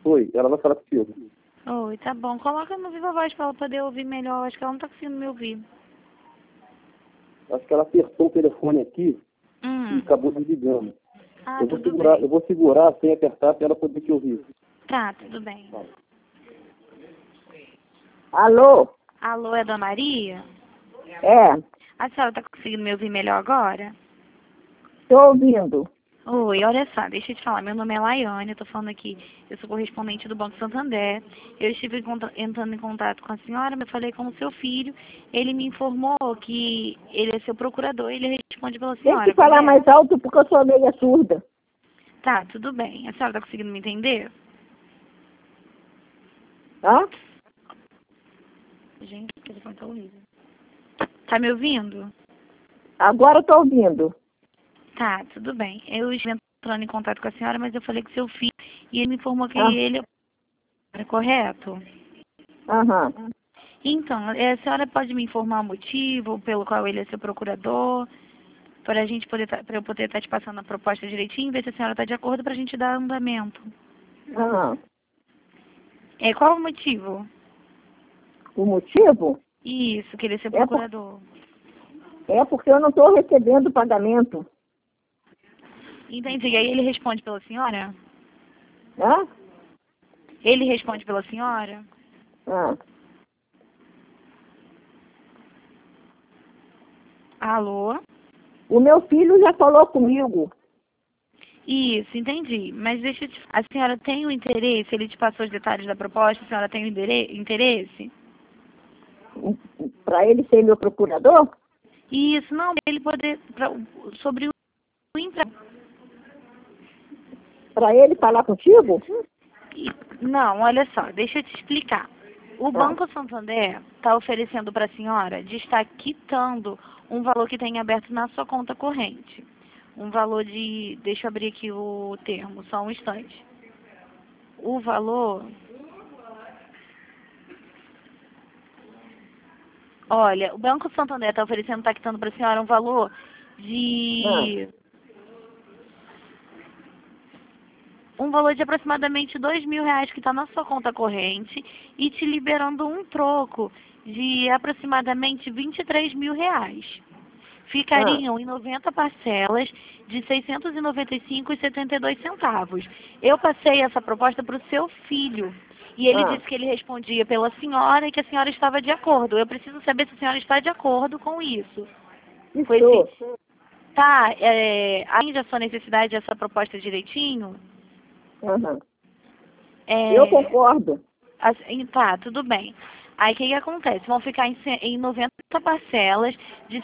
Oi, ela vai falar contigo. Oi, tá bom. Coloca no Viva Voz pra ela poder ouvir melhor. Acho que ela não tá conseguindo me ouvir. Acho que ela apertou o telefone aqui e acabou desligando. Ah, Eu vou tudo segurar, bem. eu vou segurar sem apertar para ela poder te ouvir. Tá, tudo bem. Alô? Alô, é Dona Maria? É, A senhora tá conseguindo me ouvir melhor agora? tô ouvindo. Oi, olha só, deixa eu te falar. Meu nome é Laiane, eu tô falando aqui. Eu sou correspondente do Banco Santander. Eu estive entrando em contato com a senhora, mas falei com o seu filho. Ele me informou que ele é seu procurador e ele responde pela Tem senhora. que falar correto? mais alto porque eu sou meia surda. Tá, tudo bem. A senhora tá conseguindo me entender? Hã? Gente, o telefone tá horrível. Tá me ouvindo? Agora eu tô ouvindo. Tá, tudo bem. Eu estive entrando em contato com a senhora, mas eu falei com seu filho e ele me informou que Ah. ele é correto? Aham. Então, a senhora pode me informar o motivo pelo qual ele é seu procurador, para a gente poder, para eu poder estar te passando a proposta direitinho, ver se a senhora está de acordo para a gente dar andamento. Aham. Qual o motivo? O motivo Isso, que ele é seu É por- procurador. é porque eu não estou recebendo pagamento. Entendi. E aí ele responde pela senhora? Hã? Ele responde pela senhora? Ah. Alô? O meu filho já falou comigo. Isso, entendi. Mas deixa eu te... A senhora tem o interesse? Ele te passou os detalhes da proposta? A senhora tem o interesse? Para ele ser meu procurador? Isso, não, ele poder... sobre o empréstimo. Para ele falar contigo? Não, olha só, deixa eu te explicar. O Banco Santander está oferecendo para a senhora de estar quitando um valor que tem aberto na sua conta corrente. Um valor de... Deixa eu abrir aqui o termo, só um instante. O valor... Olha, o Banco Santander está oferecendo, está quitando para a senhora um valor de... Um valor de aproximadamente R$ 2.000 que está na sua conta corrente e te liberando um troco de aproximadamente R$ 23.000. Ficariam em 90 parcelas de R$ 695,72. Eu passei essa proposta para o seu filho e ele disse que ele respondia pela senhora e que a senhora estava de acordo. Eu preciso saber se a senhora está de acordo com isso. Foi assim, tá, além da sua necessidade, essa proposta direitinho? Aham. Eu concordo. Tá, tudo bem. Aí o que acontece? Vão ficar em 90 parcelas de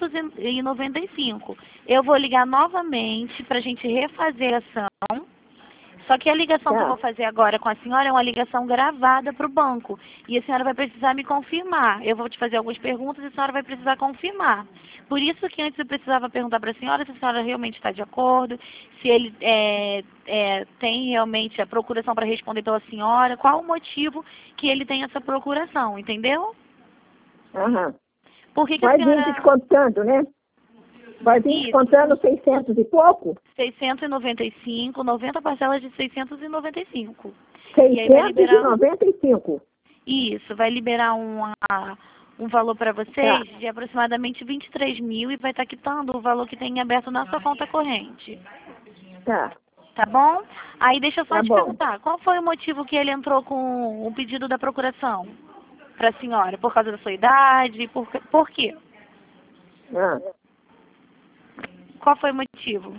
695. Eu vou ligar novamente para a gente refazer a ação. Só que a ligação que eu vou fazer agora com a senhora é uma ligação gravada para o banco. E a senhora vai precisar me confirmar. Eu vou te fazer algumas perguntas e a senhora vai precisar confirmar. Por isso que antes eu precisava perguntar para a senhora se a senhora realmente está de acordo, se ele tem realmente a procuração para responder pela senhora, qual o motivo que ele tem essa procuração, entendeu? Aham. Por que Vai a senhora... vir descontando, né? Vai vir descontando 600 e pouco? 695, 90 parcelas de 695. 695. Isso, vai liberar um valor para vocês de aproximadamente 23.000 e vai estar quitando o valor que tem aberto na sua conta corrente. Tá. Tá bom? Aí deixa eu só te perguntar, qual foi o motivo que ele entrou com o pedido da procuração para a senhora? Por causa da sua idade? Por quê? Qual foi o motivo?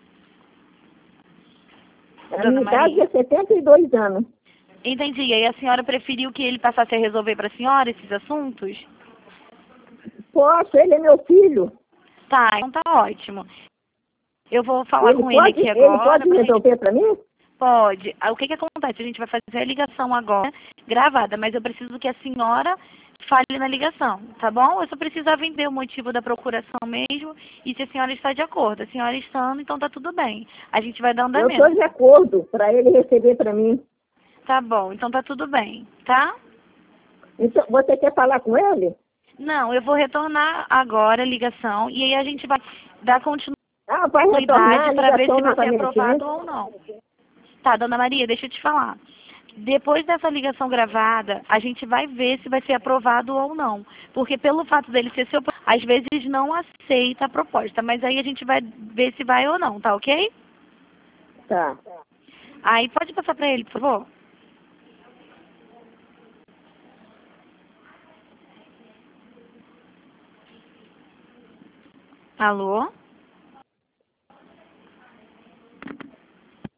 A minha idade é 72 anos. Entendi. E aí a senhora preferiu que ele passasse a resolver para a senhora esses assuntos? Posso, ele é meu filho. Tá, então tá ótimo. Eu vou falar com ele aqui agora. Ele pode resolver para mim? Pode. O que acontece? A gente vai fazer a ligação agora, gravada, mas eu preciso que a senhora fale na ligação, tá bom? Eu só precisava entender o motivo da procuração mesmo e se a senhora está de acordo. A senhora estando, então tá tudo bem. A gente vai dar andamento. Eu estou de acordo para ele receber para mim. Tá bom, então tá tudo bem, tá? Então, você quer falar com ele? Não, eu vou retornar agora a ligação e aí a gente vai dar continuidade vai retornar para ver se vai ser novamente, aprovado né? ou não. Tá, dona Maria, deixa eu te falar. Depois dessa ligação gravada, a gente vai ver se vai ser aprovado ou não. Porque pelo fato dele ser seu, às vezes não aceita a proposta. Mas aí a gente vai ver se vai ou não, tá ok? Tá. Aí pode passar para ele, por favor. Alô?